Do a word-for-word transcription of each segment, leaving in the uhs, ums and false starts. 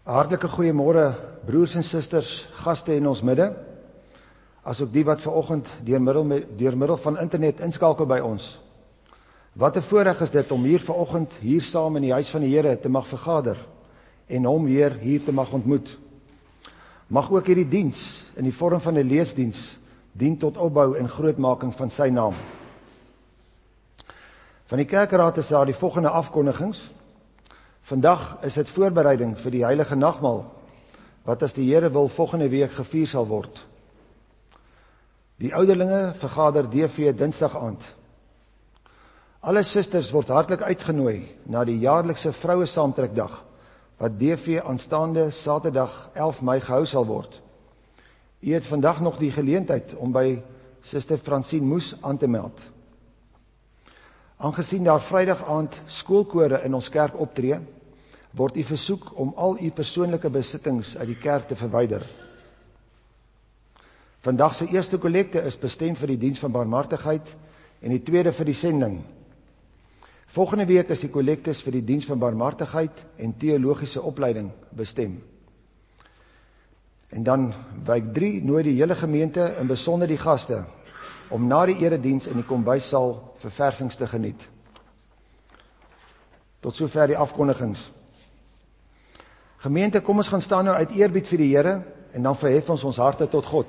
Hartlike goeiemôre broers en susters, gaste in ons midde, asook die wat vanoggend deur middel, deur middel van internet inskakel by ons. Wat 'n voorreg is dit om hier vanoggend hier saam in die huis van die Here te mag vergader en hom weer hier te mag ontmoet. Mag ook hierdie diens in die vorm van 'n leesdiens dien tot opbou en grootmaking van sy naam. Van die kerkraad is daar die volgende afkondigings. Vandag is dit voorbereiding vir die heilige nagmaal, wat as die Here wil volgende week gevier sal word. Die ouderlinge vergader D V Dinsdag aand. Alle susters word hartlik uitgenooi na die jaarlikse vroue saamtrekdag, wat D V aanstaande Saterdag elf Mei gehou sal word. U het vandag nog die geleentheid om by Suster Francine Moes aan te meld. Aangesien daar Vrydag aand skoolkore in ons kerk optree, word u versoek om al u persoonlike besittings uit die kerk te verwyder. Vandag se eerste kollekte is bestem vir die diens van barmhartigheid en die tweede vir die sending. Volgende week is die kollektes vir die diens van barmhartigheid en teologiese opleiding bestem. En dan week drie nooi die hele gemeente en besonder die gaste om na die erediens in die kombuissaal verversings te geniet. Tot sover die afkondigings. Gemeente, kom ons gaan staan nou uit eerbied vir die Here en dan verhef ons ons harte tot God.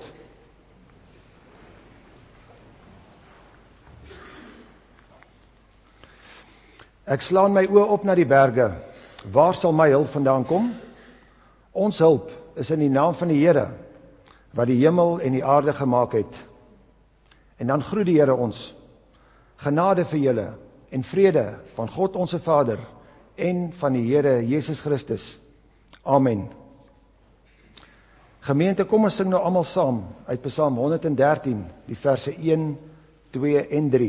Ek slaan my oë op na die berge. Waar sal my hulp vandaan kom? Ons hulp is in die naam van die Here, wat die hemel en die aarde gemaak het. En dan groet die Here ons. Genade vir julle en vrede van God onze Vader en van die Here Jesus Christus. Amen. Gemeente, kom ons sing nou almal saam uit Psalm honderddertien, die verse een, twee en drie.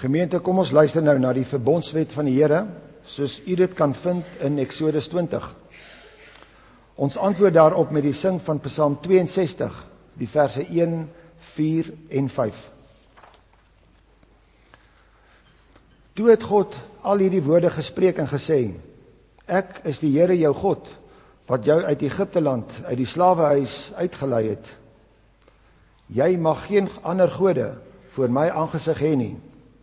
Gemeente, kom ons luister nou na die verbondswet van die Here, soos u dit kan vind in Exodus twintig. Ons antwoord daarop met die sing van Psalm tweeënsestig, die verse een, vier en vyf. Toe het God al hierdie woorde gespreek en gesê, ek is die Here jou God, wat jou uit Egipte land, uit die slawehuis uitgelei het. Jy mag geen ander gode voor my aangesig hê nie.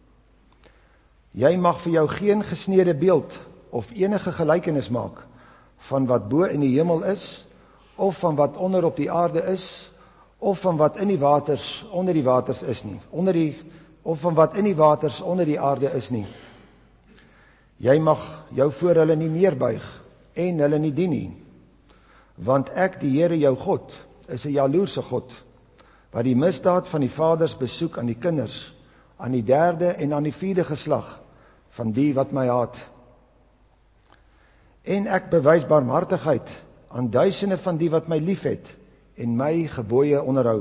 Jy mag vir jou geen gesnede beeld of enige gelykenis maak van wat bo in die hemel is, of van wat onder op die aarde is, of van wat in die waters onder die waters is nie, onder die, of van wat in die waters onder die aarde is nie. Jy mag jou voor hulle nie neerbuig en hulle nie dien nie, want ek, die Here jou God, is 'n jaloerse God, wat die misdaad van die vaders besoek aan die kinders, aan die derde en aan die vierde geslag van die wat my haat. En ek bewys barmhartigheid aan duisende van die wat my liefhet en my gebooie onderhou.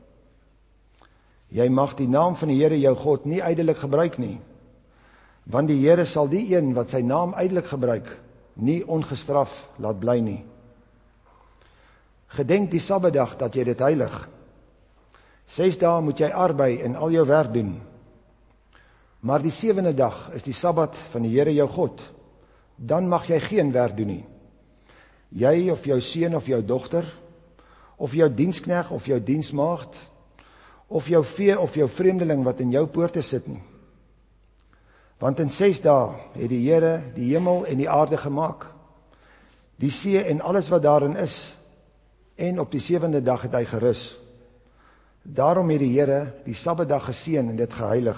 Jy mag die naam van die Here jou God nie ydelik gebruik nie, want die Here sal die een wat sy naam ydelik gebruik, nie ongestraf laat bly nie. Gedenk die Sabbatdag dat jy dit heilig. Ses dae moet jy arbei en al jou werk doen. Maar die sewende dag is die Sabbat van die Here jou God. Dan mag jy geen werk doen nie. Jy of jou seun of jou dogter, of jou dienskneg of jou diensmaagd, of jou vee of jou vreemdeling wat in jou poorte sit nie. Want in ses dae het die Here die hemel en die aarde gemaak, die see en alles wat daarin is, en op die sewende dag het hy gerus. Daarom het die Here die Sabbatdag geseën en dit geheilig.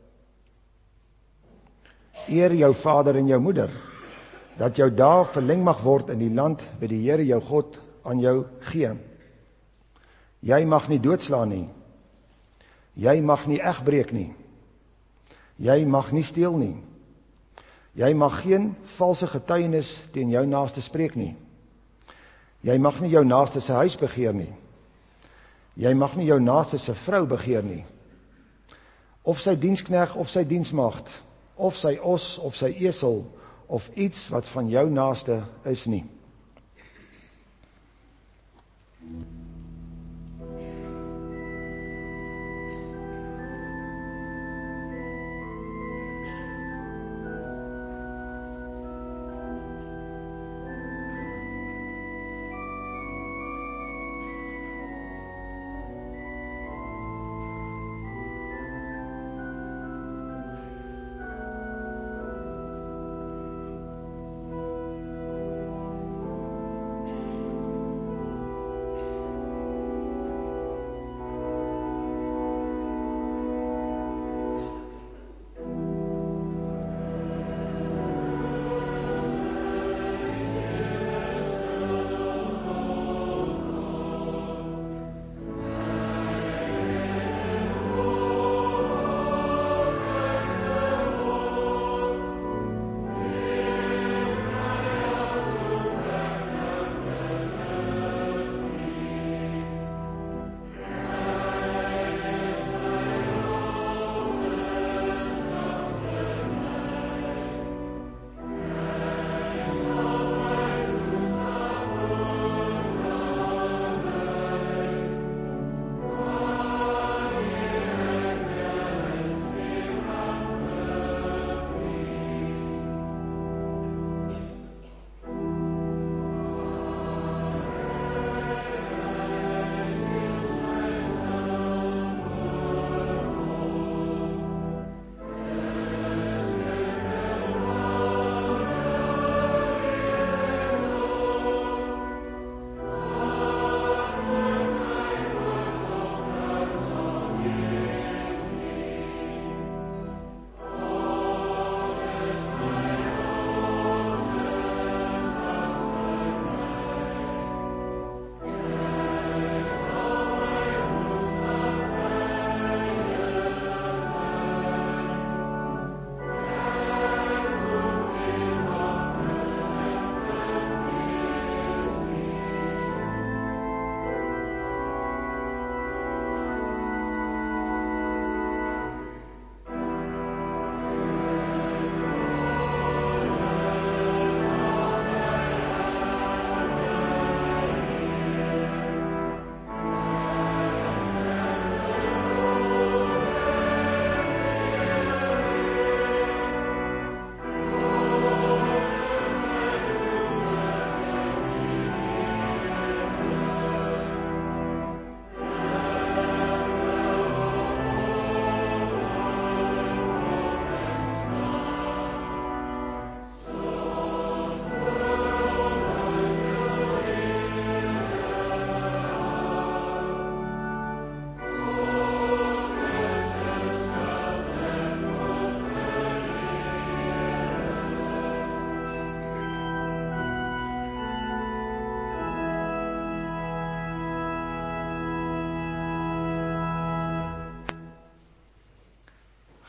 Eer jou vader en jou moeder, dat jou dae verleng mag word in die land wat die Here jou God aan jou gee. Jy mag nie doodslaan nie. Jy mag nie egbreek nie. Jy mag nie steel nie. Jy mag geen valse getuienis teen jou naaste spreek nie. Jy mag nie jou naaste se huis begeer nie. Jy mag nie jou naaste se vrou begeer nie. Of sy dienskneg of sy diensmaagd, of sy os of sy esel, of iets wat van jou naaste is nie.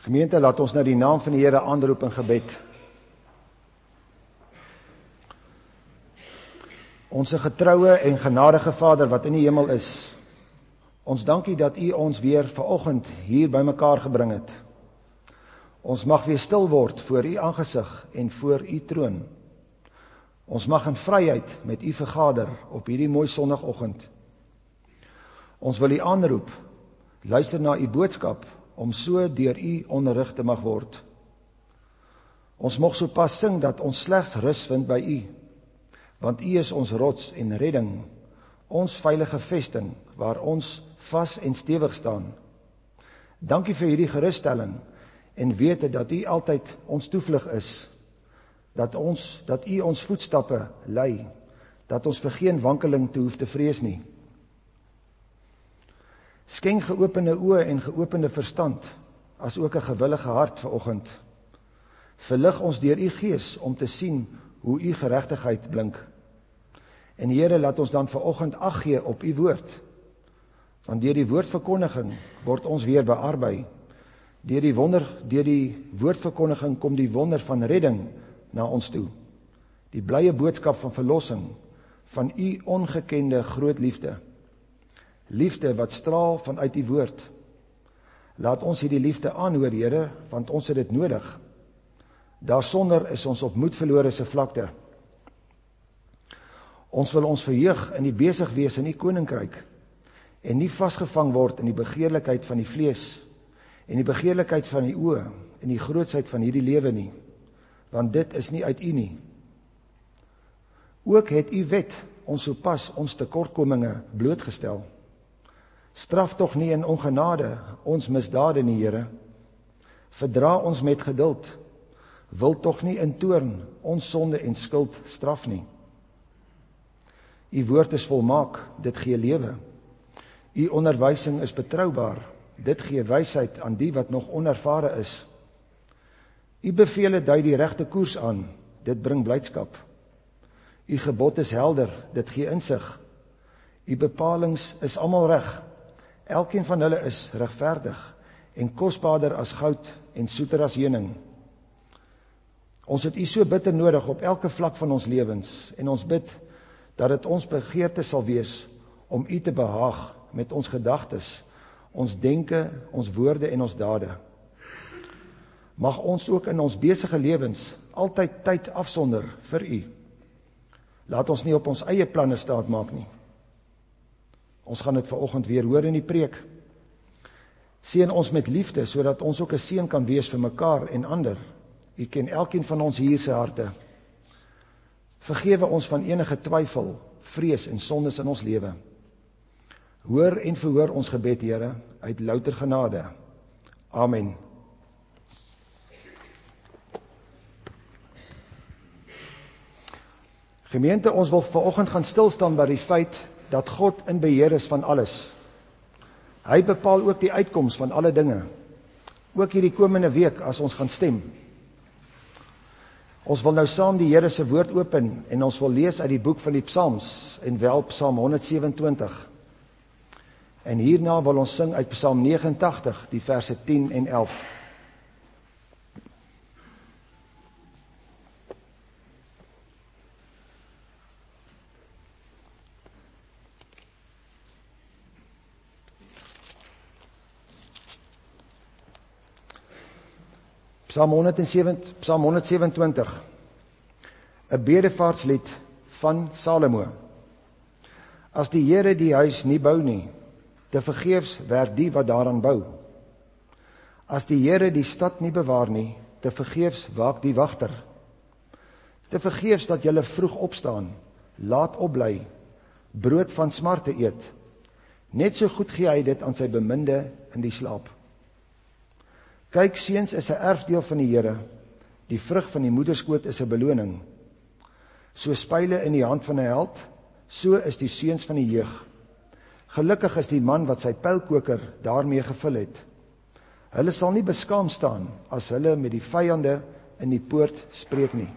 Gemeente, laat ons nou die naam van die Here aanroep in gebed. Onse getroue en genadige Vader wat in die hemel is, ons dankie dat U ons weer vanoggend hier by mekaar gebring het. Ons mag weer stil word voor U aangesig en voor U troon. Ons mag in vryheid met U vergader op hierdie mooi sonnagoggend. Ons wil U aanroep, luister na U boodskap, om so deur U onderrig te mag word. Ons mag so pas sing dat ons slegs rus vind by U, want U is ons rots en redding, ons veilige vesting, waar ons vas en stewig staan. Dankie vir hierdie gerusstelling, en wete dat U altyd ons toevlug is, dat ons, dat U ons voetstappe lei, dat ons vir geen wankeling te hoef te vrees nie. Skenk geopende oë en geopende verstand, as ook 'n gewillige hart vanoggend. Verlig ons deur U Gees om te sien hoe U geregtigheid blink. En Here, laat ons dan vanoggend ag gee op U woord, want deur die woordverkondiging word ons weer bearbei. Deur die wonder, deur die woordverkondiging kom die wonder van redding na ons toe. Die blye boodskap van verlossing, van U ongekende groot liefde. Liefde wat straal vanuit U woord. Laat ons hierdie liefde aanhoor, Here, want ons het dit nodig. Daarsonder is ons op moedverlore se vlakte. Ons wil ons verheug in die besig wees in U koninkryk en nie vasgevang word in die begeerlikheid van die vlees en die begeerlikheid van die oë en die grootsheid van hierdie lewe nie, want dit is nie uit U nie. Ook het U wet ons sopas ons tekortkominge blootgestel. Straf tog nie in ongenade ons misdade nie, Here. Verdra ons met geduld. Wil tog nie in toorn ons sonde en skuld straf nie. U woord is volmaak, dit gee lewe. U onderwysing is betroubaar, dit gee wysheid aan die wat nog onervare is. U bevele dui die regte koers aan, dit bring blydskap. U gebod is helder, dit gee insig. U bepalings is almal reg. Elkeen van hulle is regverdig en kosbaarder as goud en soeter as heuning. Ons het U so bitter nodig op elke vlak van ons lewens en ons bid dat dit ons begeerte sal wees om U te behaag met ons gedagtes, ons denke, ons woorde en ons dade. Mag ons ook in ons besige lewens altyd tyd afsonder vir U. Laat ons nie op ons eie planne staat maak nie. Ons gaan dit vanoggend weer hoor in die preek. Seën ons met liefde, sodat ons ook 'n seën kan wees vir mekaar en ander. U ken elkeen van ons hier se harte. Vergewe ons van enige twyfel, vrees en sondes in ons lewe. Hoor en verhoor ons gebed, Here, uit louter genade. Amen. Gemeente, ons wil vanoggend gaan stilstaan by die feit dat God in beheer is van alles. Hy bepaal ook die uitkoms van alle dinge. Ook hierdie komende week as ons gaan stem. Ons wil nou saam die Here se woord open en ons wil lees uit die boek van die Psalms en wel Psalm honderd sewenentwintig. En hierna wil ons sing uit Psalm negenentagtig, die verse tien en elf. Psalm honderd sewenentwintig, 'n bedevaartslied van Salomo. As die Here die huis nie bou nie, te vergeefs werk die wat daaraan bou. As die Here die stad nie bewaar nie, te vergeefs waak die wagter. Te vergeefs dat julle vroeg opstaan, laat opbly, brood van smarte eet. Net so goed gee hy dit aan sy beminde in die slaap. Kyk, seuns is 'n erfdeel van die Here, die vrug van die moederskoot is 'n beloning. So spyle in die hand van 'n held, so is die seuns van die jeug. Gelukkig is die man wat sy pylkoker daarmee gevul het. Hulle sal nie beskaam staan as hulle met die vyande in die poort spreek nie.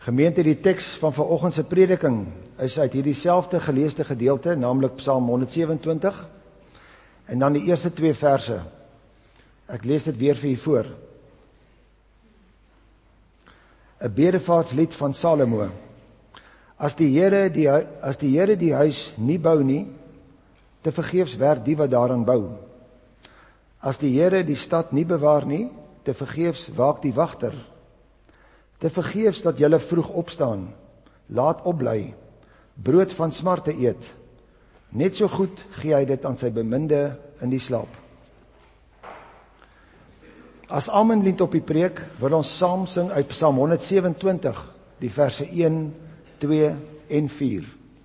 Gemeente, die teks van vanoggend se prediking is uit hierdie selfde geleesde gedeelte, naamlik Psalm honderdsewenentwintig, en dan die eerste twee verse. Ek lees dit weer vir u voor. 'n Bedevaarslied van Salomo. As die Here die, as die Here die huis nie bou nie, te vergeefs werk die wat daaraan bou. As die Here die stad nie bewaar nie, te vergeefs waak die wagter. Te vergeefs dat julle vroeg opstaan, laat opbly, brood van smarte eet. Net so goed gee hy dit aan sy beminde in die slaap. As amenlied op die preek wil ons saam sing uit Psalm honderdsewenentwintig, die verse een, twee en vier.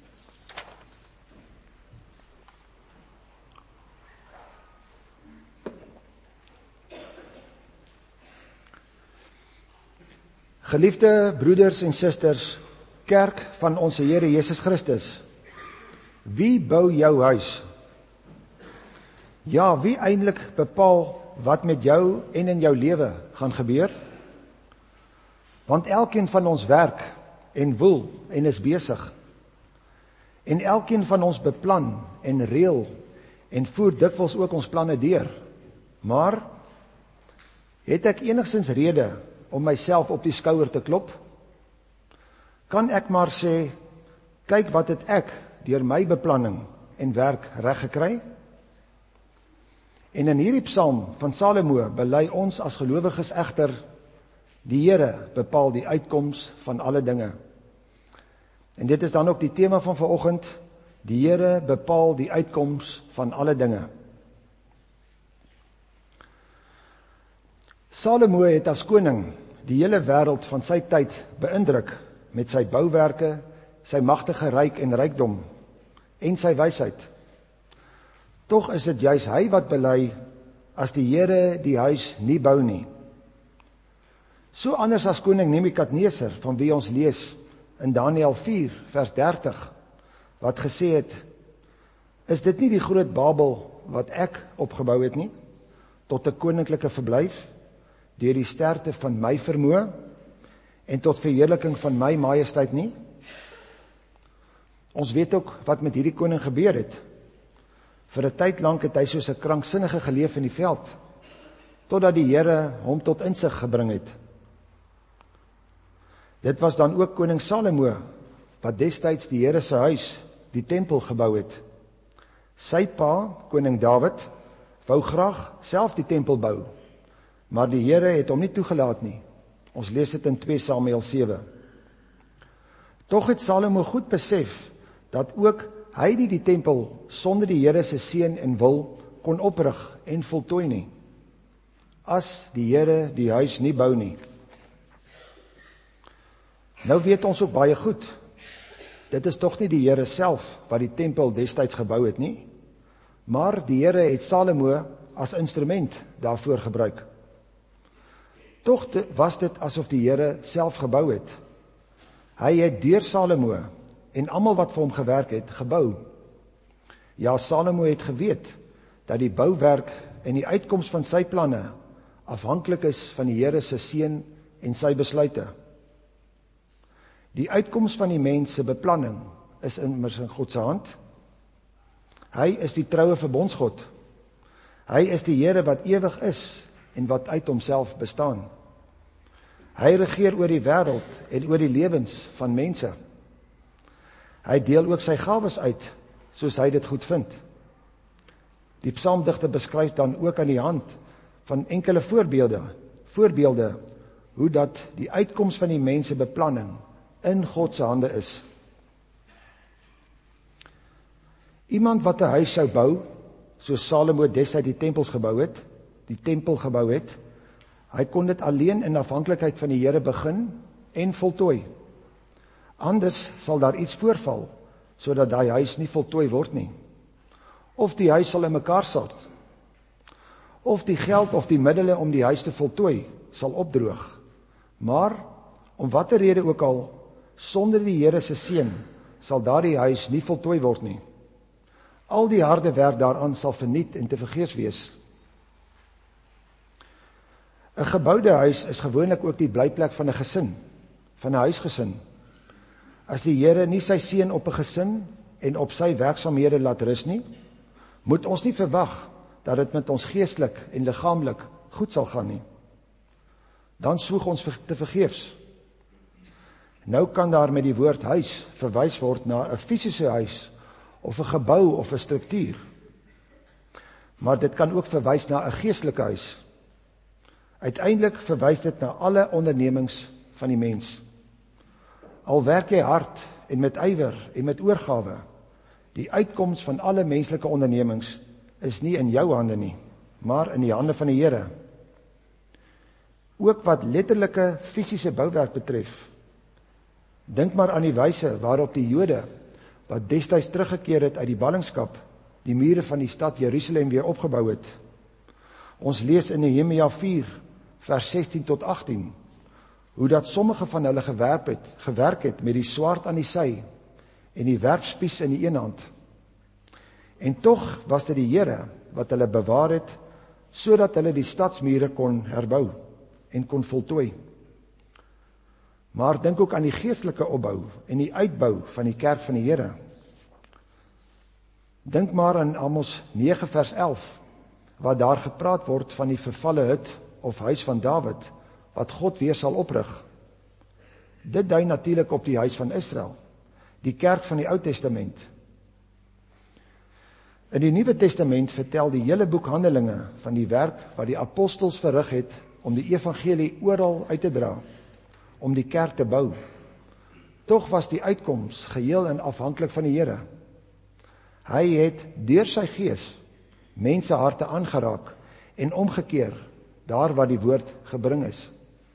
Geliefde broeders en susters, kerk van ons Here Jesus Christus, wie bou jou huis? Ja, wie eintlik bepaal wat met jou en in jou lewe gaan gebeur? Want elkeen van ons werk en woel en is besig. En elkeen van ons beplan en reël en voer dikwels ook ons planne deur. Maar het ek enigstens rede om myself op die skouer te klop? Kan ek maar sê, kyk wat het ek deur my beplanning en werk reg gekry? En in hierdie psalm van Salomo bely ons as gelowiges egter, die Here bepaal die uitkoms van alle dinge. En dit is dan ook die tema van vanoggend, die Here bepaal die uitkoms van alle dinge. Salomo het as koning die hele wêreld van sy tyd beïndruk met sy bouwerke, sy magtige ryk en rykdom en sy wysheid. Tog is dit juis hy wat bely, as die Here die huis nie bou nie. So anders as koning Nebukadneser, van wie ons lees in Daniël vier vers dertig, wat gesê het, is dit nie die groot Babel wat ek opgebou het nie, tot 'n koninklike verblyf, deur die sterkte van my vermoë en tot verheerliking van my majesteit nie? Ons weet ook wat met hierdie koning gebeur het. Vir 'n tyd lank het hy soos 'n kranksinnige geleef in die veld, totdat die Here hom tot insig gebring het. Dit was dan ook koning Salomo, wat destyds die Here se huis, die tempel gebou het. Sy pa, koning Dawid, wou graag self die tempel bou, maar die Here het hom nie toegelaat nie. Ons lees dit in twee Samuel sewe. Tog het Salomo goed besef, dat ook hy die die tempel sonder die Here se seën en wil kon oprig en voltooi nie, as die Here die huis nie bou nie. Nou weet ons ook baie goed, dit is tog nie die Here self wat die tempel destyds gebou het nie, maar die Here het Salomo as instrument daarvoor gebruik. Tog was dit asof die Here self gebou het. Hy het deur Salomo en almal wat vir hom gewerk het, gebou. Ja, Salomo het geweet dat die bouwerk en die uitkoms van sy planne afhanklik is van die Here se seën en sy besluite. Die uitkoms van die mens se beplanning is immers in God se hand. Hy is die troue verbondsgod. Hy is die Here wat ewig is en wat uit homself bestaan. Hy regeer oor die wêreld en oor die lewens van mense. Hy deel ook sy gawes uit, soos hy dit goed vind. Die psalmdigter beskryf dan ook aan die hand van enkele voorbeelde, voorbeelde, hoe dat die uitkoms van die mense beplanning in God se hande is. Iemand wat 'n huis sou bou, soos Salomo destyds die tempels gebou het, die tempel gebou het, hy kon dit alleen in afhanklikheid van die Here begin en voltooi. Anders sal daar iets voorval, sodat daai huis nie voltooi word nie. Of die huis sal in mekaar sort. Of die geld of die middele om die huis te voltooi, sal opdroog. Maar, om watter rede ook al, sonder die Here se seën, sal daardie huis nie voltooi word nie. Al die harde werk daaraan sal verniet en te vergeefs wees. 'n Geboude huis is gewoonlik ook die blyplek van 'n gesin, van 'n huisgesin. As die Here nie sy seën op 'n gesin en op sy werksaamhede laat rus nie, moet ons nie verwag dat dit met ons geestelik en liggaamlik goed sal gaan nie. Dan soeg ons te vergeefs. Nou kan daar met die woord huis verwys word na 'n fisiese huis of 'n gebou of 'n struktuur. Maar dit kan ook verwys na 'n geestelike huis. Uiteindelik verwys dit na alle ondernemings van die mens. Al werk jy hard en met ywer en met oorgawe, die uitkoms van alle menslike ondernemings is nie in jou hande nie, maar in die hande van die Here. Ook wat letterlike fisiese bouwerk betref, dink maar aan die wyse waarop die Jode, wat destyds teruggekeer het uit die ballingskap, die mure van die stad Jerusalem weer opgebou het. Ons lees in Nehemia vier, vers sestien tot agtien, hoe dat sommige van hulle gewerp het, gewerk het met die swaard aan die sy en die werpspies in die een hand. En tog was dit die Here wat hulle bewaar het, sodat hulle die stadsmure kon herbou en kon voltooi. Maar dink ook aan die geestelike opbou en die uitbou van die kerk van die Here. Dink maar aan Amos nege vers elf, waar daar gepraat word van die vervalle hut of huis van Dawid, wat God weer sal oprig. Dit dui natuurlik op die huis van Israel, die kerk van die Ou Testament. In die Nuwe Testament vertel die hele boek Handelinge van die werk wat die apostels verrig het om die evangelie oral uit te dra, om die kerk te bou. Tog was die uitkoms geheel en afhanklik van die Here. Hy het deur sy gees mense harte aangeraak en omgekeer daar waar die woord gebring is.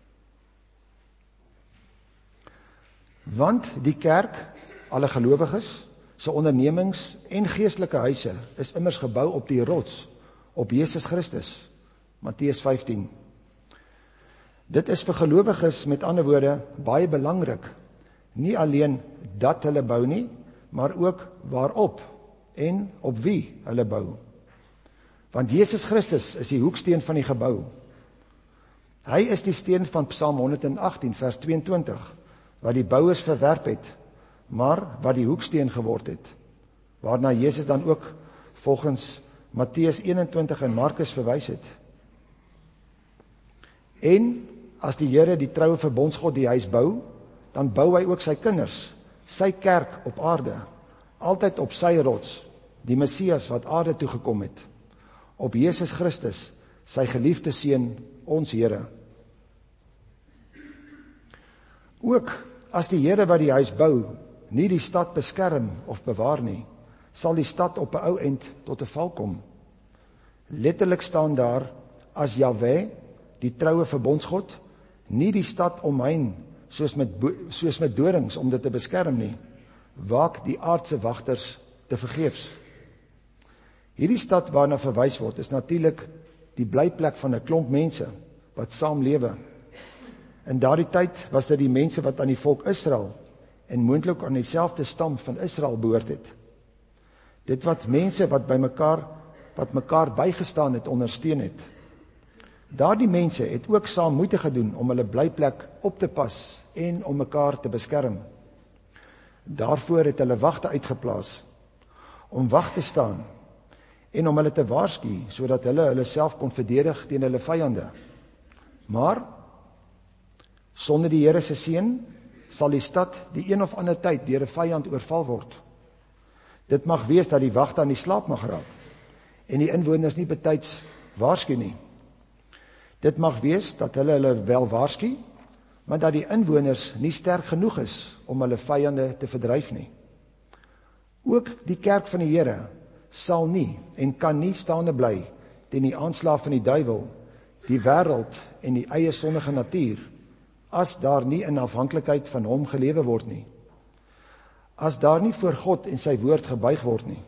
Want die kerk, alle gelowiges, se ondernemings en geestelike huise is immers gebou op die rots, op Jesus Christus. Matteus vyftien. Dit is vir gelowiges met ander woorde baie belangrik, nie alleen dat hulle bou nie, maar ook waarop en op wie hulle bou. Want Jesus Christus is die hoeksteen van die gebou. Hy is die steen van Psalm honderdagtien vers tweeëntwintig, wat die bouers verwerp het, maar wat die hoeksteen geword het, waarna Jesus dan ook volgens Matteus eenentwintig en Markus verwys het. En as die Here die troue verbondsgod die huis bou, dan bou hy ook sy kinders, sy kerk op aarde, altyd op sy rots, die Messias wat aarde toegekom het, op Jesus Christus, sy geliefde seun, ons Here. Ook as die Here wat die huis bou, nie die stad beskerm of bewaar nie, sal die stad op 'n ou end tot 'n val kom. Letterlik staan daar, as Jahwe, die troue verbondsgod, nie die stad omheen, soos met, soos met dorings om dit te beskerm nie, waak die aardse wagters te vergeefs. Hierdie stad waarna verwys word, is natuurlik die blyplek van 'n klomp mense, wat saam lewe. In daardie tyd was dit die mense wat aan die volk Israel, en moontlik aan dieselfde stam van Israel behoort het. Dit wat mense wat by mekaar, wat mekaar bygestaan het, ondersteun het. Daardie mense het ook saam moeite gedoen om hulle blyplek op te pas en om mekaar te beskerm. Daarvoor het hulle wagte uitgeplaas, om wag te staan en om hulle te waarsku, sodat hulle hulle self kon verdedig teen hulle vyande. Maar sonder die Here se seën sal die stad die een of ander tyd deur 'n vyand oorval word. Dit mag wees dat die wagte aan die slaap mag raak en die inwoners nie betyds waarsku nie. Dit mag wees dat hulle hulle wel waarsku, maar dat die inwoners nie sterk genoeg is om hulle vyande te verdryf nie. Ook die kerk van die Here sal nie en kan nie staande bly teen die aanslag van die duiwel, die wêreld en die eie sondige natuur, as daar nie in afhanklikheid van hom gelewe word nie. As daar nie voor God en sy woord gebuig word nie.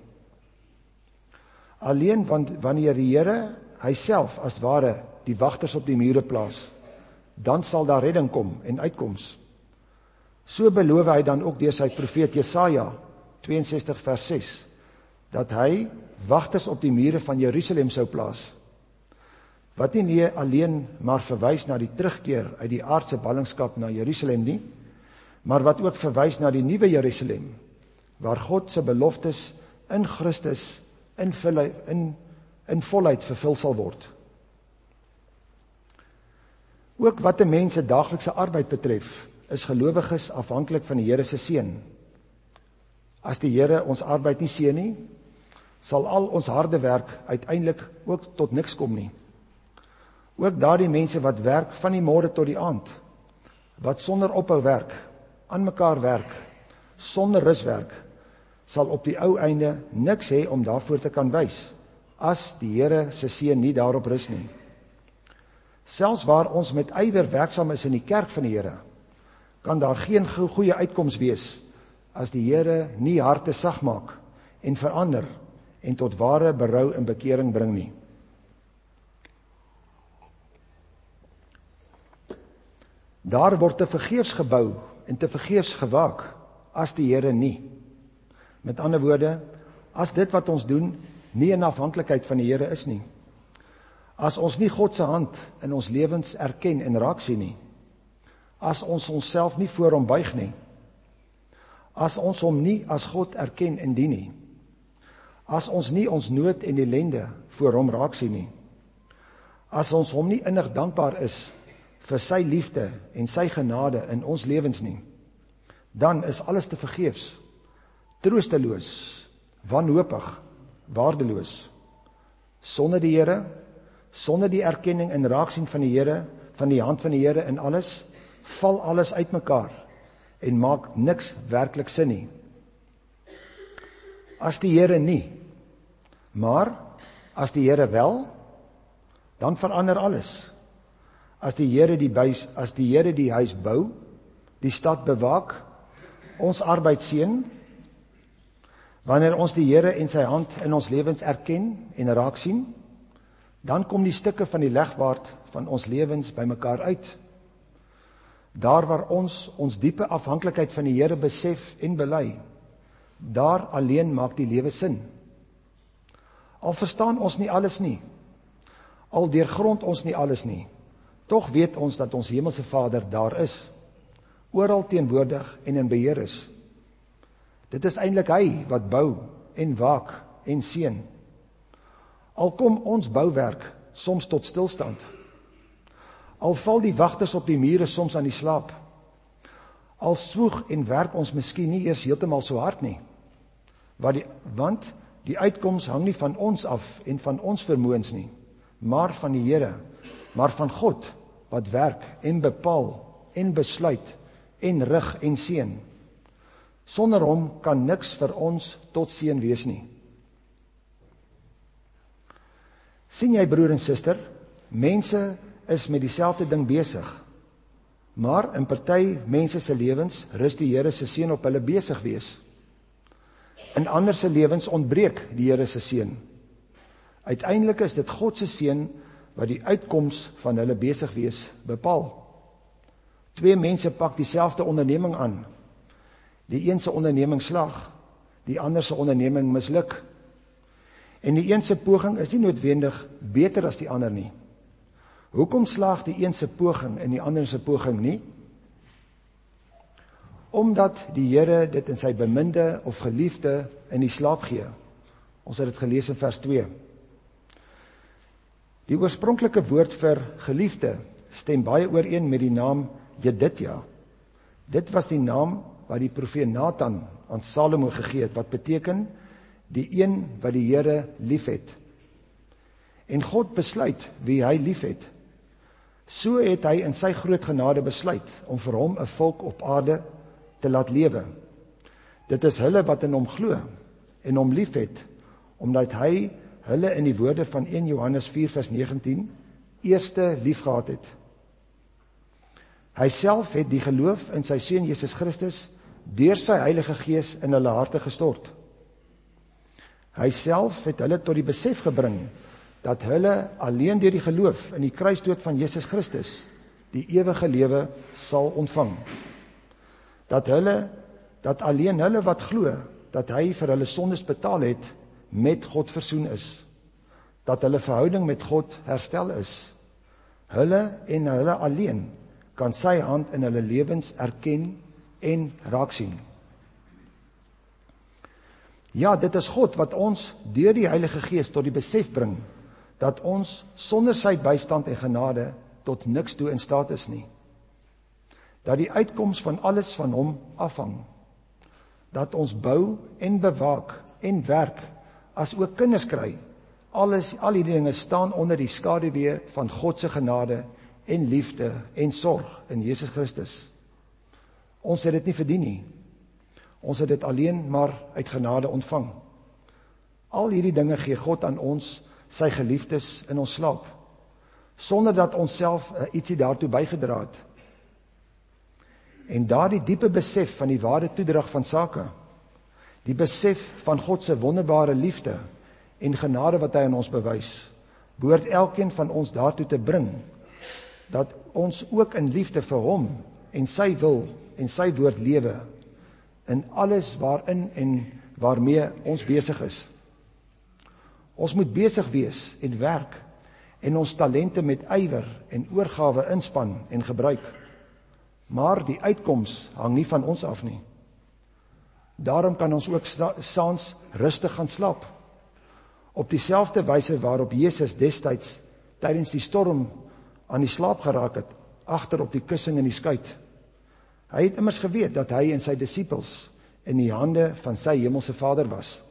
Alleen want wanneer die Here hy self as ware die wagters op die mure plaas, dan sal daar redding kom en uitkoms. So beloof hy dan ook deur sy profeet Jesaja twee en sestig vers ses, dat hy wagters op die mure van Jerusalem sou plaas, wat nie nie alleen maar verwys na die terugkeer uit die aardse ballingskap na Jerusalem nie, maar wat ook verwys na die nuwe Jerusalem, waar God se beloftes in Christus in, in, in volheid vervul sal word. Ook wat 'n mens se daaglikse arbeid betref, is gelowiges afhanklik van die Here se seën. As die Here ons arbeid nie seën nie, sal al ons harde werk uiteindelik ook tot niks kom nie. Ook daardie mense wat werk van die môre tot die aand, wat sonder ophou werk, aan mekaar werk, sonder rus werk, sal op die ou einde niks hê om daarvoor te kan wys, as die Here se seën nie daarop rus nie. Selfs waar ons met ywer werksaam is in die kerk van die Here, kan daar geen goeie uitkoms wees, as die Here nie harte sag maak en verander en tot ware berou en bekering bring nie. Daar word te vergeefs gebou en te vergeefs gewaak as die Here nie. Met ander woorde, as dit wat ons doen nie in afhanklikheid van die Here is nie. As ons nie God se hand in ons lewens erken en raak sien nie. As ons onsself nie voor hom buig nie. As ons hom nie as God erken en dien nie. As ons nie ons nood en ellende voor hom raak sien nie. As ons hom nie innig dankbaar is vir sy liefde en sy genade in ons lewens nie, dan is alles te vergeefs, troosteloos, wanhoopig, waardeloos. Sonder die Here, sonder die erkenning en raaksien van die Here, van die hand van die Here in alles, val alles uitmekaar en maak niks werklik sin nie. As die Here nie, maar as die Here wel, dan verander alles. As die Here die buis, as die Here die huis bou, die stad bewaak, ons arbeid seën, wanneer ons die Here en sy hand in ons lewens erken en raak sien, dan kom die stukke van die legwaard van ons lewens bymekaar uit. Daar waar ons ons diepe afhanklikheid van die Here besef en bely, daar alleen maak die lewe sin. Al verstaan ons nie alles nie, al deurgrond ons nie alles nie, tog weet ons dat ons hemelse Vader daar is, oral teenwoordig en in beheer is. Dit is eintlik hy wat bou en waak en seën. Al kom ons bouwerk soms tot stilstand, al val die wagters op die mure soms aan die slaap, al swoeg en werk ons miskien nie eers heeltemal so hard nie, want die, want die uitkoms hang nie van ons af en van ons vermoëns nie, maar van die Here, maar van God, wat werk en bepaal en besluit en rig en seën. Sonder hom kan niks vir ons tot seën wees nie. Sien jy, broer en suster, mense is met dieselfde ding besig, maar in party mense se lewens rus die Here se seën op hulle besig wees. In ander se lewens ontbreek die Here se seën. Uiteindelik is dit God se seën wat die uitkoms van hulle besig wees bepaal. Twee mense pak dieselfde onderneming aan. Die een se onderneming slaag, die ander se onderneming misluk. En die een se poging is nie noodwendig beter as die ander nie. Hoekom slaag die een se poging en die ander se poging nie? Omdat die Here dit in sy beminde of geliefde in die slaap gee. Ons het dit gelees in vers twee. Die oorspronklike woord vir geliefde stem baie ooreen met die naam Jedidja. Dit was die naam wat die profeet Nathan aan Salomo gegee het, wat beteken die een wat die Here liefhet. En God besluit wie hy liefhet. So het hy in sy groot genade besluit om vir hom 'n volk op aarde te laat lewe. Dit is hulle wat in hom glo en hom liefhet, omdat hy hulle in die woorde van eerste Johannes vier vers negentien eerste lief gehad het. Hy self het die geloof in sy seun Jesus Christus deur sy Heilige Gees in hulle harte gestort. Hy self het hulle tot die besef gebring dat hulle alleen deur die geloof in die kruisdood van Jesus Christus die ewige lewe sal ontvang. Dat hulle, dat alleen hulle wat glo, dat hy vir hulle sondes betaal het, met God versoen is. Dat hulle verhouding met God herstel is. Hulle en hulle alleen kan sy hand in hulle lewens erken en raak sien. Ja, dit is God wat ons deur die Heilige Gees tot die besef bring, dat ons sonder sy bystand en genade tot niks toe in staat is nie. Dat die uitkoms van alles van hom afhang. Dat ons bou en bewaak en werk, as ook kinders kry, alles, al die dinge staan onder die skaduwee van God se genade en liefde en sorg in Jesus Christus. Ons het dit nie verdien nie. Ons het dit alleen maar uit genade ontvang. Al hierdie dinge gee God aan ons, sy geliefdes, in ons slaap, sonder dat ons self uh, ietsie daartoe bygedra het. En daardie diepe besef van die ware toedrag van sake, die besef van God se wonderbare liefde en genade wat hy aan ons bewys, behoort elkeen van ons daartoe te bring, dat ons ook in liefde vir hom en sy wil en sy woord lewe, in alles waarin en waarmee ons besig is. Ons moet besig wees en werk en ons talente met ywer en oorgawe inspann en gebruik. Maar die uitkoms hang nie van ons af nie. Daarom kan ons ook saans rustig gaan slaap. Op dieselfde wyse waarop Jesus destyds tydens die storm aan die slaap geraak het, agter op die kussing in die skuit. Hy het immers geweet dat hy en sy disippels in die hande van sy hemelse Vader was.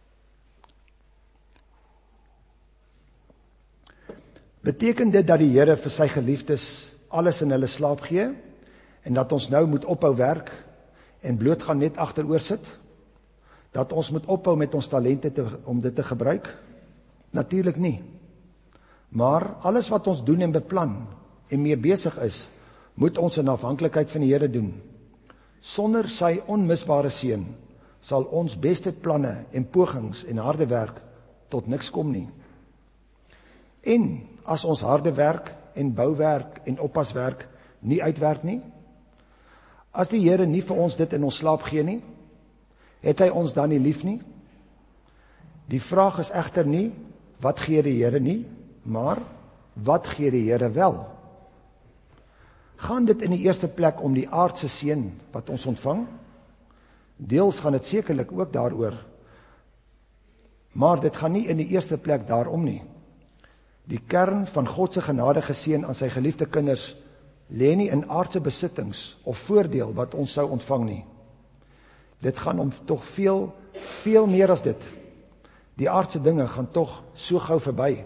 Beteken dit dat die Here vir sy geliefdes alles in hulle slaap gee, en dat ons nou moet ophou werk, en bloot gaan net agteroor sit? Dat ons moet ophou met ons talente te, om dit te gebruik? Natuurlik nie. Maar alles wat ons doen en beplan, en mee besig is, moet ons in afhanklikheid van die Here doen. Sonder sy onmisbare seën, sal ons beste planne en pogings en harde werk tot niks kom nie. En as ons harde werk en bouwerk en oppaswerk nie uitwerk nie, as die Here nie vir ons dit in ons slaap gee nie, het hy ons dan nie lief nie? Die vraag is egter nie, wat gee die Here nie, maar wat gee die Here wel? Gaan dit in die eerste plek om die aardse seën wat ons ontvang? Deels gaan dit sekerlik ook daaroor, maar dit gaan nie in die eerste plek daarom nie. Die kern van God se genadige seën aan sy geliefde kinders lê nie in aardse besittings of voordeel wat ons sou ontvang nie. Dit gaan om tog veel, veel meer as dit. Die aardse dinge gaan tog so gou verby.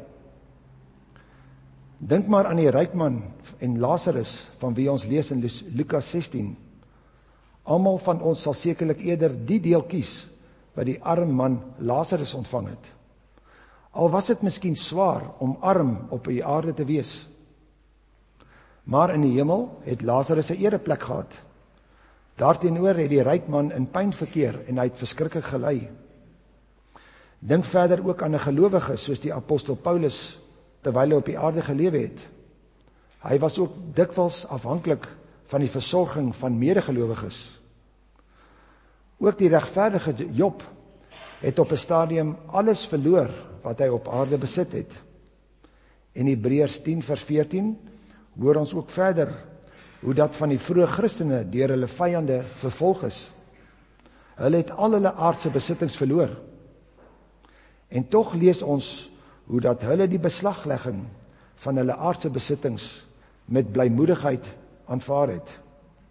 Dink maar aan die ryk man en Lazarus, van wie ons lees in Lukas sestien. Almal van ons sal sekerlik eerder die deel kies wat die arm man Lazarus ontvang het. Al was dit miskien swaar om arm op die aarde te wees. Maar in die hemel het Lazarus 'n ereplek gehad. Daarteenoor het die ryk man in pyn verkeer en hy het verskriklik gely. Dink verder ook aan 'n gelowige soos die apostel Paulus, terwyl hy op die aarde gelewe het. Hy was ook dikwels afhanklik van die versorging van medegelowiges. Ook die regverdige Job het op 'n stadium alles verloor wat hy op aarde besit het. In Hebreërs tien vers veertien hoor ons ook verder hoe dat van die vroeë Christene deur hulle vyande vervolg is. Hulle het al hulle aardse besittings verloor. En tog lees ons hoe dat hulle die beslaglegging van hulle aardse besittings met blymoedigheid aanvaar het.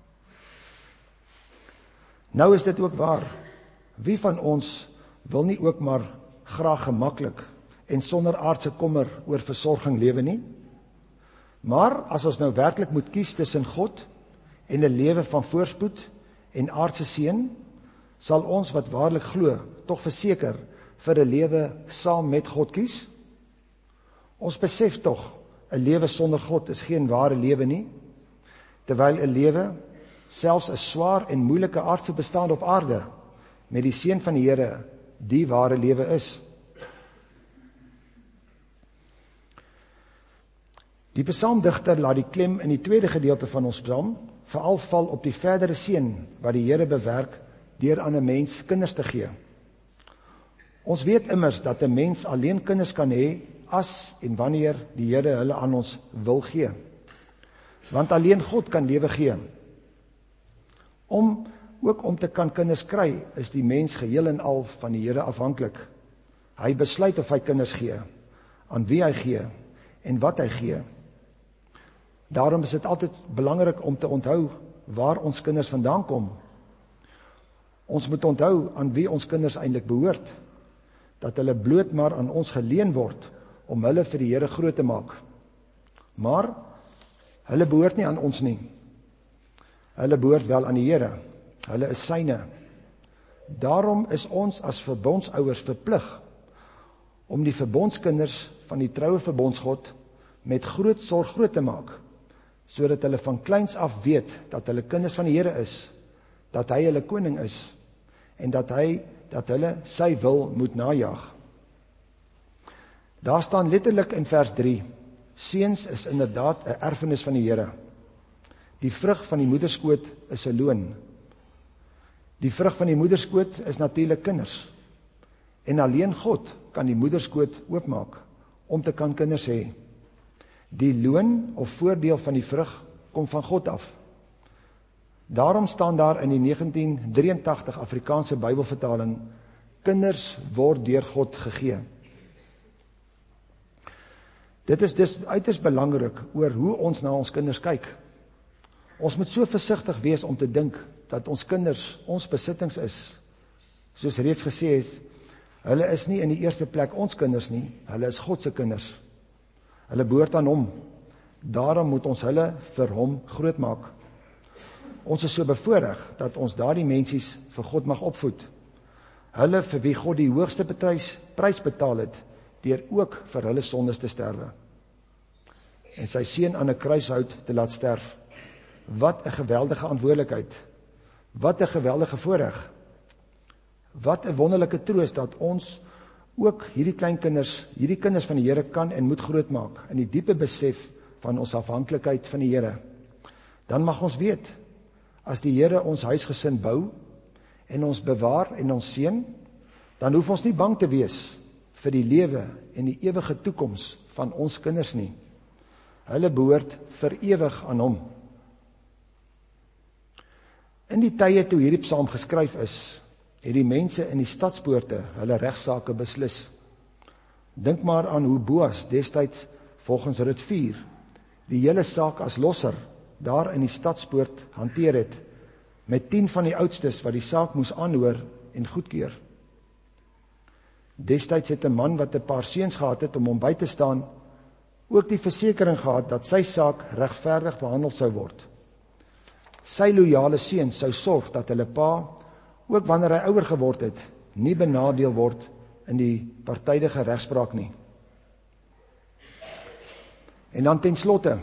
Nou is dit ook waar. Wie van ons wil nie ook maar graag gemaklik en sonder aardse kommer oor versorging lewe nie? Maar as ons nou werklik moet kies tussen God en 'n lewe van voorspoed en aardse seën, sal ons wat waarlik glo, tog verseker vir 'n lewe saam met God kies? Ons besef tog, 'n lewe sonder God is geen ware lewe nie, terwyl 'n lewe, selfs 'n swaar en moeilike aardse bestaan op aarde, met die seën van die Here, die ware lewe is. Die psalmdigter laat die klem in die tweede gedeelte van ons psalm veral val op die verdere seën wat die Here bewerk deur aan 'n mens kinders te gee. Ons weet immers dat 'n mens alleen kinders kan hê as en wanneer die Here hulle aan ons wil gee. Want alleen God kan lewe gee. Om, ook om te kan kinders kry, is die mens geheel en al van die Here afhanklik. Hy besluit of hy kinders gee, aan wie hy gee, en wat hy gee. Daarom is dit altyd belangrik om te onthou waar ons kinders vandaan kom. Ons moet onthou aan wie ons kinders eintlik behoort, dat hulle bloot maar aan ons geleen word, om hulle vir die Here groot te maak. Maar, hulle behoort nie aan ons nie. Hulle behoort wel aan die Here. Hulle is syne. Daarom is ons as verbondsouers verplig om die verbondskinders van die troue verbondsgod met groot sorg groot te maak, sodat hulle van kleins af weet dat hulle kinders van die Here is, dat hy hulle koning is, en dat hy, dat hulle sy wil moet najag. Daar staan letterlik in vers drie, seuns is inderdaad 'n erfenis van die Here. Die vrug van die moederskoot is 'n loon. Die vrug van die moederskoot is natuurlik kinders. En alleen God kan die moederskoot oopmaak om te kan kinders hê. Die loon of voordeel van die vrug kom van God af. Daarom staan daar in die negentien drieëntagtig Afrikaanse Bybelvertaling, kinders word deur God gegee. Dit is dus uiters belangrik oor hoe ons na ons kinders kyk. Ons moet so versigtig wees om te dink dat ons kinders ons besittings is. Soos reeds gesê is, hulle is nie in die eerste plek ons kinders nie, hulle is God se kinders. Hulle behoort aan hom. Daarom moet ons hulle vir hom grootmaak. Ons is so bevoorreg dat ons daardie mensies vir God mag opvoed. Hulle vir wie God die hoogste prys, prys betaal het, deur ook vir hulle sondes te sterwe. En sy seun aan 'n kruishout te laat sterf. Wat 'n geweldige verantwoordelikheid. Wat 'n geweldige voorreg. Wat 'n wonderlike troos dat ons ook hierdie klein kinders, hierdie kinders van die Here kan en moet grootmaak in die diepe besef van ons afhanklikheid van die Here. Dan mag ons weet, as die Here ons huisgesin bou en ons bewaar en ons seën, dan hoef ons nie bang te wees vir die lewe en die ewige toekoms van ons kinders nie. Hulle behoort vir ewig aan hom. In die tye toe hierdie psalm geskryf is, het die mense in die stadspoorte hulle regsaake beslis. Dink maar aan hoe Boas destyds volgens Rut vier die hele saak as losser daar in die stadspoort hanteer het, met tien van die oudstes wat die saak moes aanhoor en goedkeur. Destyds het 'n man wat 'n paar seuns gehad het om hom by te staan, ook die versekering gehad dat sy saak regverdig behandel sou word. Sy loyale seuns sou sorg dat hulle pa, ook wanneer hy ouer geword het, nie benadeel word in die partydige regspraak nie. En dan ten slotte,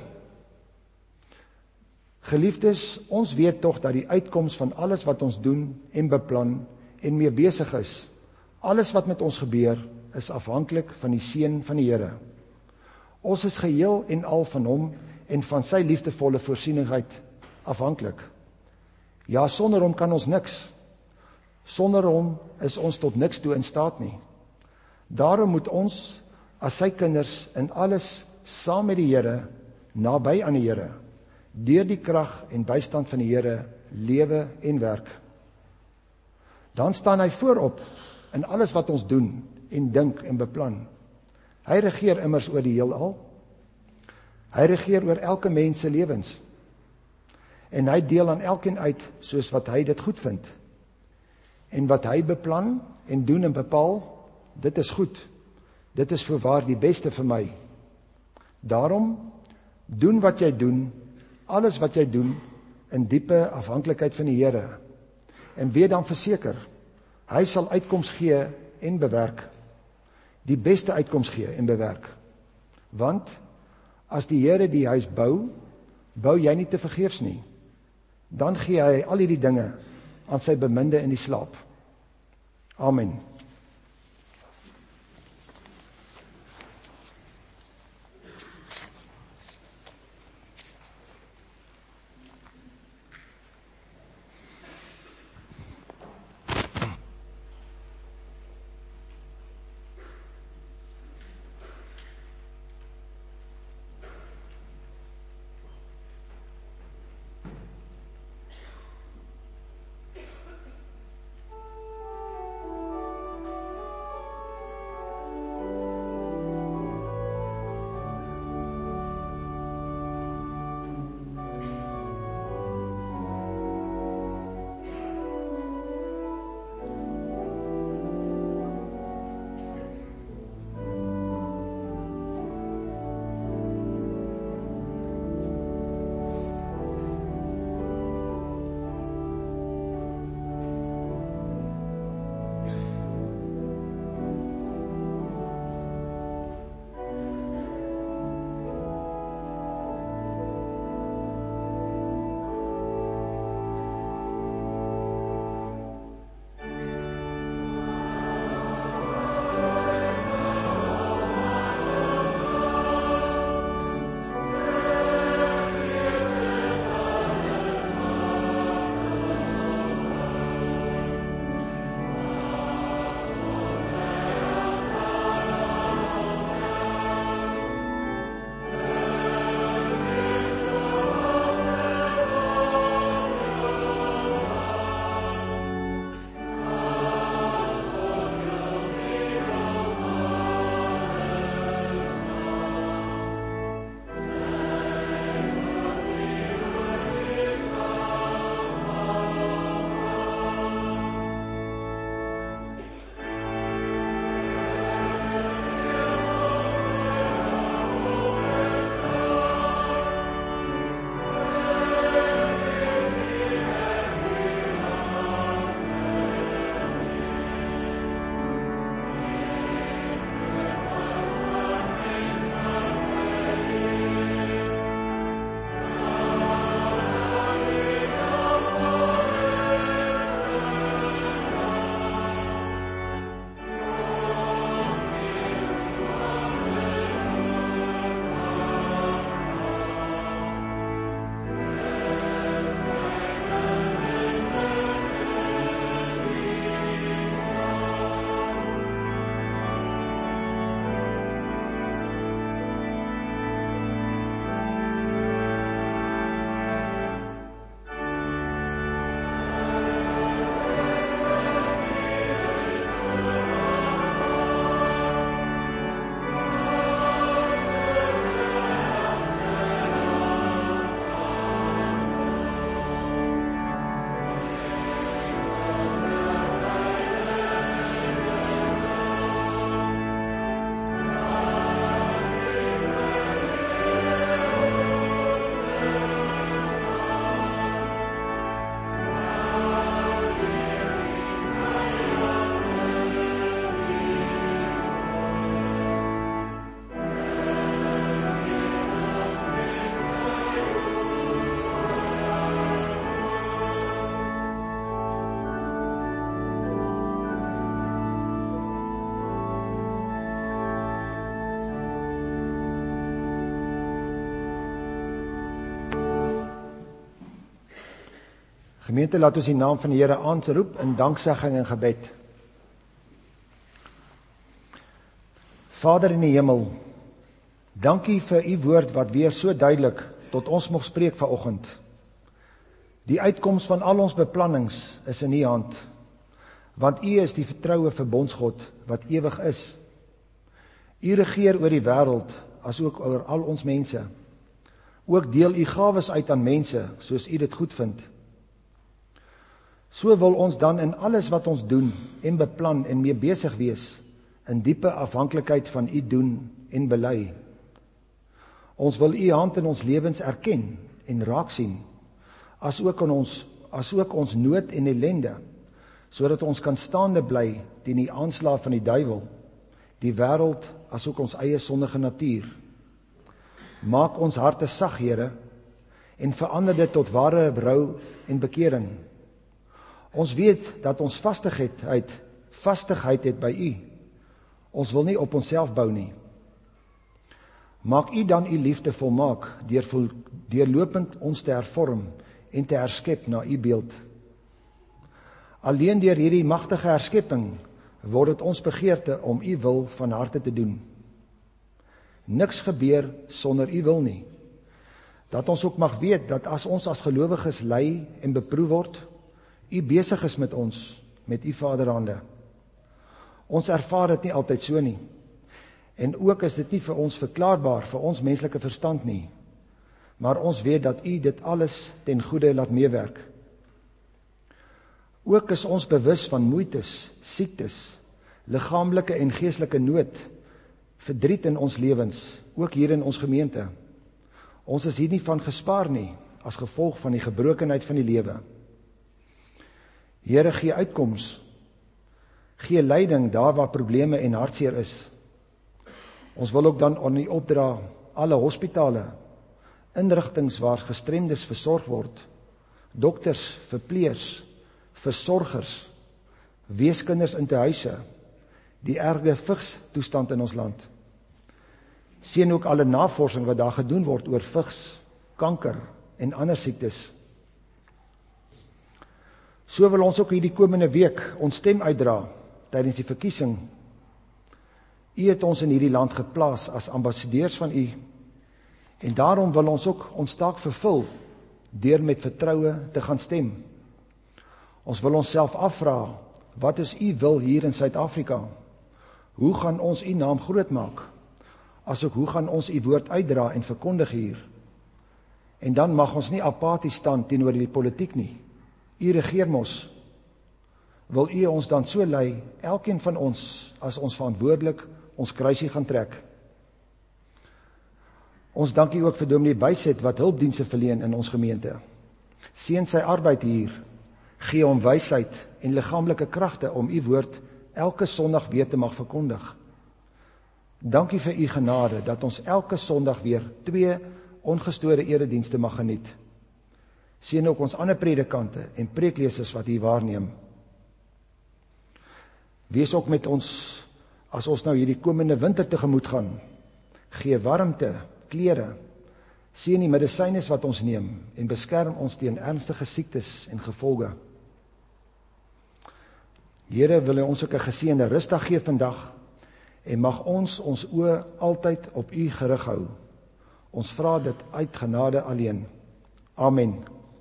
geliefdes, ons weet tog dat die uitkoms van alles wat ons doen en beplan en mee besig is, alles wat met ons gebeur, is afhanklik van die seën van die Here. Ons is geheel en al van hom en van sy liefdevolle voorsienigheid afhanklik. Ja, sonder hom kan ons niks. Sonder hom is ons tot niks toe in staat nie. Daarom moet ons as sy kinders in alles saam met die Here, naby aan die Here, deur die krag en bystand van die Here lewe en werk. Dan staan hy voorop in alles wat ons doen en dink en beplan. Hy regeer immers oor die heelal. Hy regeer oor elke mens se lewens. En hy deel aan elkeen uit soos wat hy dit goed vind. En wat hy beplan en doen en bepaal, dit is goed. Dit is voorwaar die beste vir my. Daarom, doen wat jy doen, alles wat jy doen, in diepe afhanklikheid van die Here. En weet dan verseker, hy sal uitkoms gee en bewerk. Die beste uitkoms gee en bewerk. Want, as die Here die huis bou, bou jy nie te vergeefs nie. Dan gee hy al die dinge aan sy beminde in die slaap. Amen. Gemeente, laat ons die naam van die Here aanroep in danksegging en gebed. Vader in die hemel, dankie vir u woord wat weer so duidelik tot ons mag spreek vanoggend. Die uitkoms van al ons beplannings is in u hand, want u is die vertroue verbondsgod wat ewig is. U regeer oor die wêreld, as ook oor al ons mense. Ook deel u gawes uit aan mense, soos u dit goed vind. So wil ons dan in alles wat ons doen en beplan en mee besig wees, in diepe afhanklikheid van u doen en bely. Ons wil u hand in ons lewens erken en raak sien, as ook in ons, as ook ons nood en ellende, sodat ons kan staande bly teen die aanslag van die duiwel, die wêreld as ook ons eie sondige natuur. Maak ons harte sag, Here, en verander dit tot ware berou en bekering. Ons weet dat ons vastigheid, vastigheid het by u. Ons wil nie op onsself bou nie. Maak u dan u liefde volmaak, deur deurlopend ons te hervorm en te herskep na u beeld. Alleen deur hierdie magtige herskepping word dit ons begeerte om u wil van harte te doen. Niks gebeur sonder u wil nie. Dat ons ook mag weet dat as ons as gelowiges ly en beproef word, u besig is met ons, met u vaderhande. Ons ervaar dit nie altyd so nie. En ook is dit nie vir ons verklaarbaar, vir ons menslike verstand nie. Maar ons weet dat u dit alles ten goeie laat meewerk. Ook is ons bewus van moeites, siektes, liggaamlike en geestelike nood, verdriet in ons lewens, ook hier in ons gemeente. Ons is hier nie van gespaar nie, as gevolg van die gebrokenheid van die lewe. Here, gee uitkoms, gee leiding daar waar probleme en hartseer is. Ons wil ook dan aan u opdra alle hospitale, inrigtings waar gestremdes versorg word, dokters, verpleegers, versorgers, weeskinders in te huise, die erge vigs toestand in ons land. Sien ook alle navorsing wat daar gedoen word oor vigs, kanker en ander siektes. So wil ons ook hierdie komende week ons stem uitdra tydens die verkiesing. U het ons in hierdie land geplaas as ambassadeurs van u, en daarom wil ons ook ons taak vervul deur met vertroue te gaan stem. Ons wil onsself afvra, wat is u wil hier in Suid-Afrika? Hoe gaan ons u naam groot maak? Asook hoe gaan ons u woord uitdra en verkondig hier? En dan mag ons nie apaties staan teenoor die politiek nie. U regeer mos. Wil u ons dan so lei, elkeen van ons, as ons verantwoordelik ons kruisie gaan trek? Ons dank u ook vir Dominee Byset wat hulpdienste verleen in ons gemeente. Seën sy arbeid hier, gee hom wysheid en liggaamlike kragte om u woord elke Sondag weer te mag verkondig. Dankie vir u genade dat ons elke Sondag weer twee ongestore eredienste mag geniet. Seën ook ons ander predikante en preeklesers wat hier waarneem. Wees ook met ons as ons nou hierdie komende winter tegemoet gaan. Gee warmte, klere, seën die medisyne wat ons neem en beskerm ons teen ernstige siektes en gevolge. Here, wil hy ons ook 'n geseënde rustdag gee vandag en mag ons ons oë altyd op u gerig hou. Ons vra dit uit genade alleen. Amen.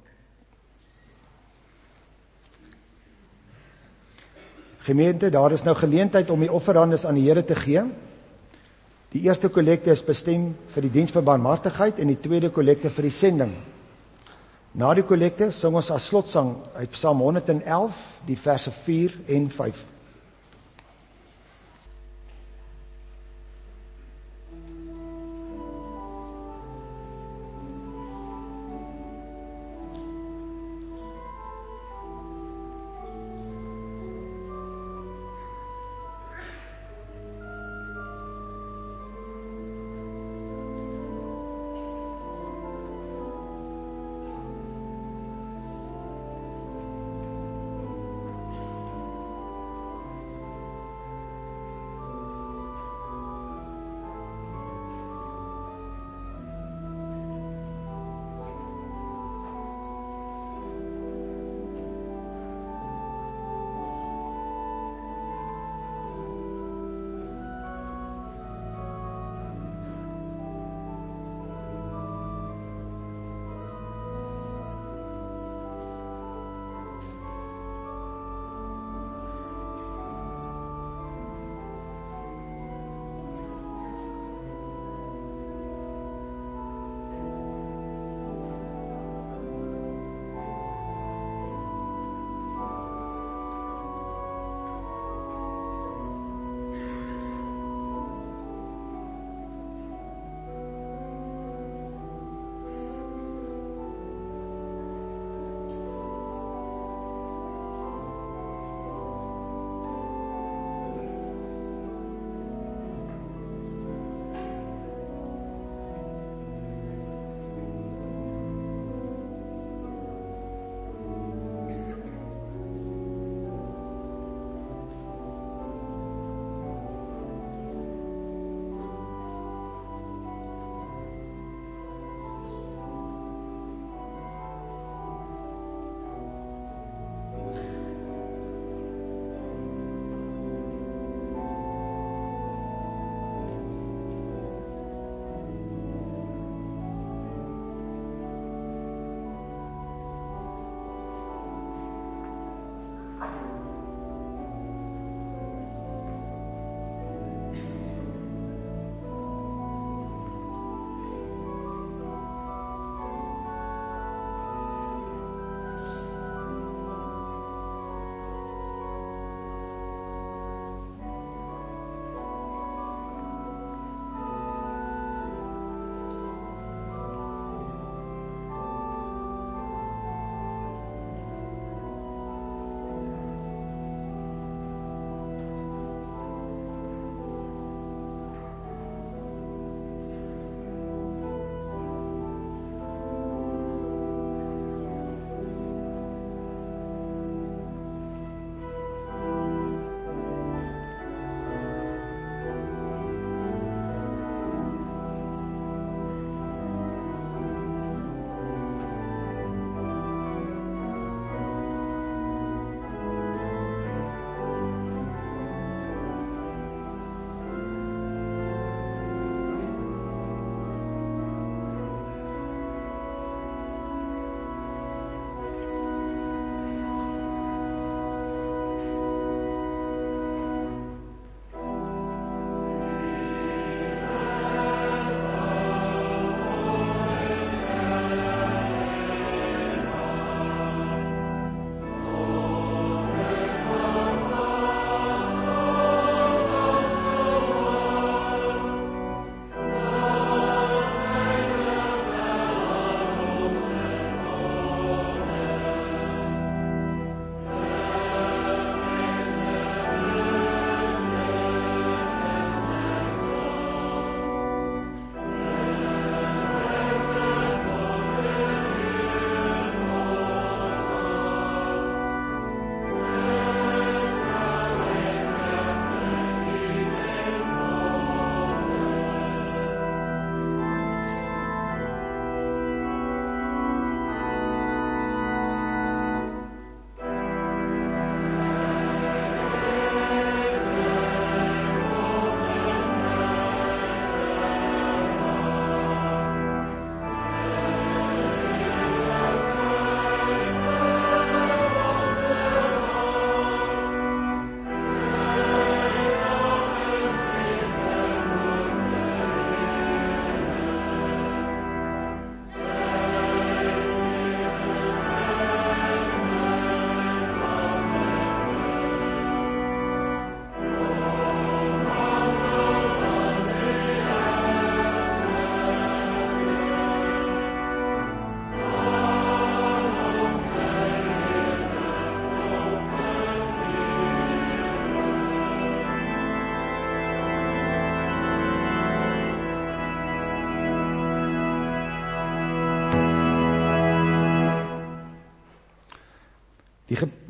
Gemeente, daar is nou geleentheid om die offerandes aan die Here te gee. Die eerste kollekte is bestem vir die diens van barmhartigheid en die tweede kollekte vir die sending. Na die kollekte sing ons as slotsang uit Psalm honderdself, die verse vier en vyf.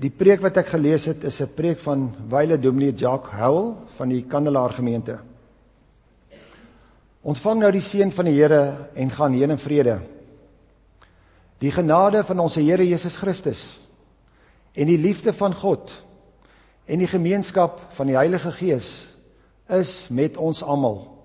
Die preek wat ek gelees het, is 'n preek van wyle dominee Jacques Howell van die Kandelaar gemeente. Ontvang nou die seën van die Here en gaan heen in vrede. Die genade van ons Here Jesus Christus en die liefde van God en die gemeenskap van die Heilige Gees is met ons almal.